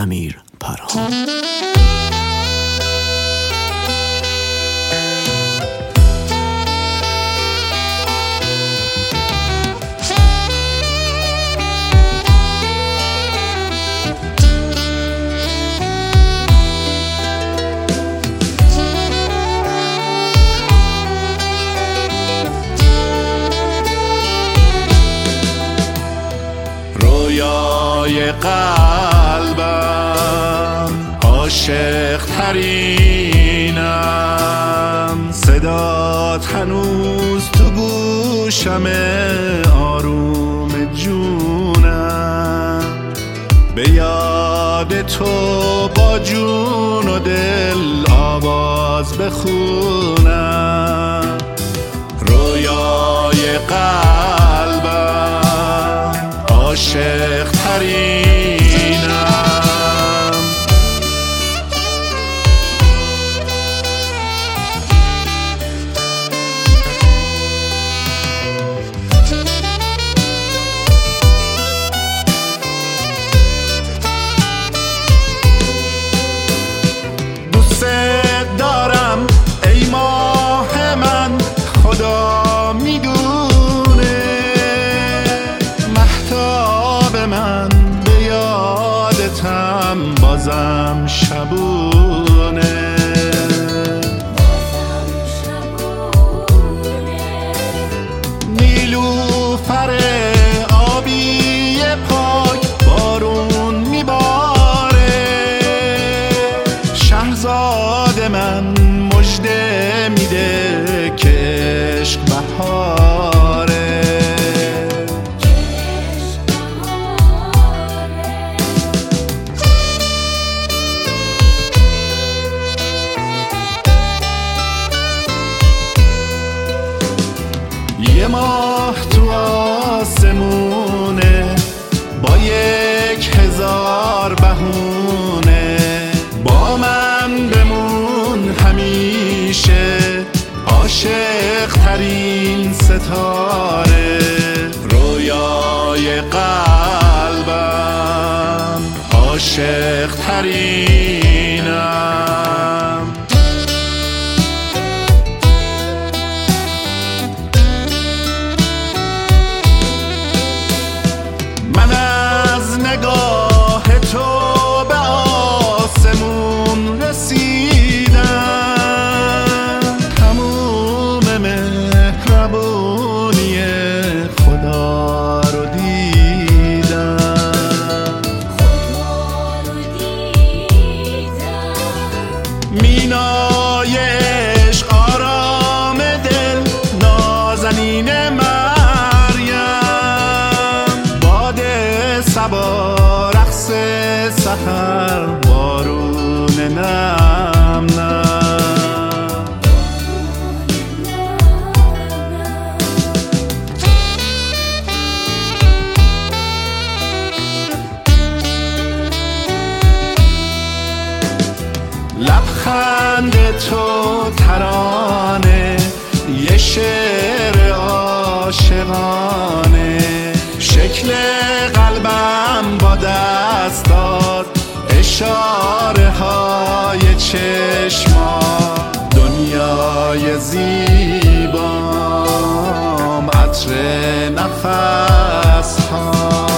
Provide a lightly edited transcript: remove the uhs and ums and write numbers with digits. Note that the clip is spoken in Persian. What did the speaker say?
امیر پرهام. رویای قلبم، عاشق ترینم، صدات هنوز تو گوشم، آروم جونم، به یاد تو با جون و دل آواز بخونم. رویای قلبم، عاشق ترینم. دوست دارم ای ماه من، خدا میدونه، مهتاب من به یادتم بازم شبونه. نیلوفر آبی پاک بارون میباره، شهرزاد من مژده میده که عشق بهاره. یه ماه تو آسمونه، با 1000 بهونه، با من بمون همیشه، عاشق ترین ستاره. رویای قلبم، عاشق ترینم. من از نگاه تو به آسمون رسیدم، تموم مهربونی خدا رو دیدم. مینای عشق، آرام دل، نازنین مریم، باد صبا، رقص سحر، بارون نم نم. لبخند تو ترانه، یه شعر عاشقانه، شکل قلبم با دستات، اشاره های چشمات، دنیای زیبام، عطر نفس ها.